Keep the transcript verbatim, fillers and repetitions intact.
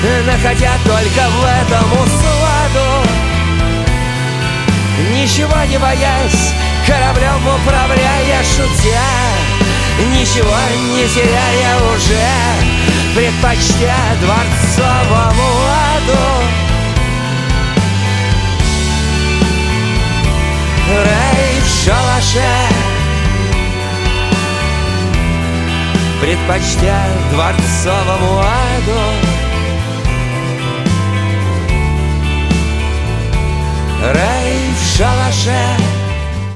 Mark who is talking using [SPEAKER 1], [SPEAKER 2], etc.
[SPEAKER 1] находя только в этом усладу. Ничего не боясь, кораблем управляя, шутя, ничего не теряя уже, предпочтя дворцовому ладу. Рай в шалаше, предпочтя дворцовому аду. Рай в шалаше.